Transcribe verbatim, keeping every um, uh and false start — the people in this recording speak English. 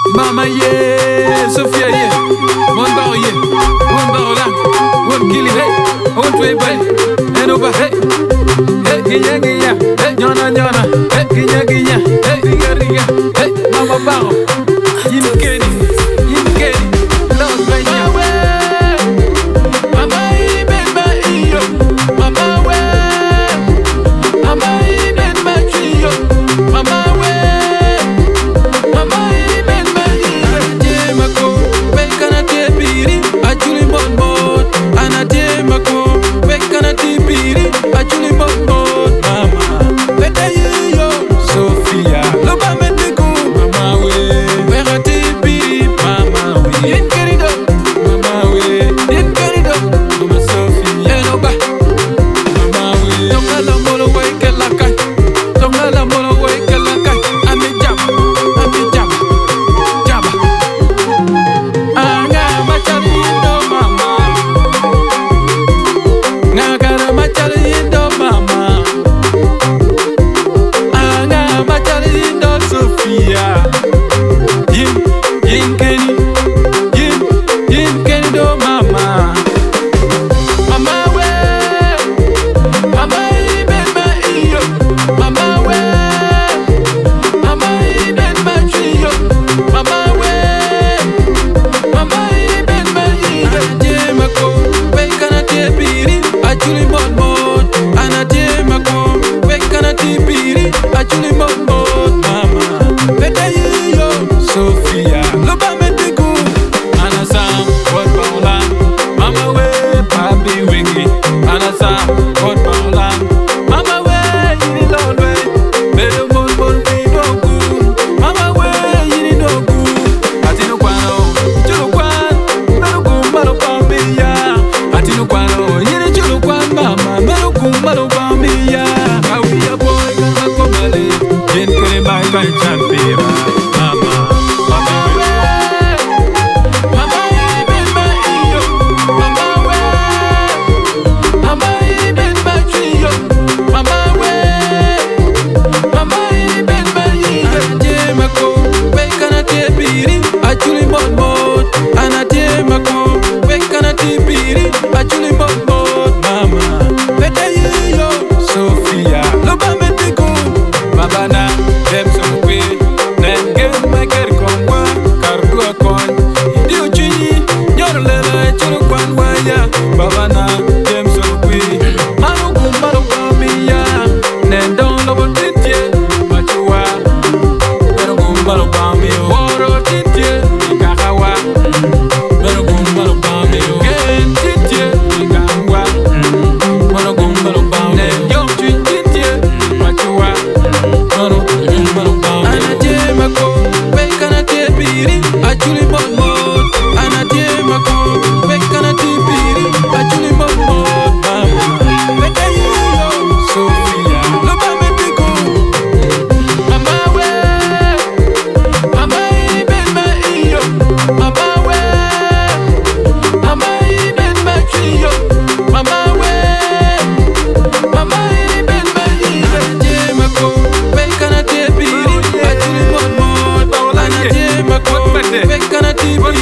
Mama ye, Sophia ye, one bar ye, one bar lang, one killing hey, one way bay, and over hey, hey, ginya ginya, hey, nyona nyona, hey, ginya ginya, hey, riga riga, hey, mama bao, yin kenny, yin kenny, love right now. Mama ye, mama yo, mama we, mama ye, mama yo, mama we, mama ye. T V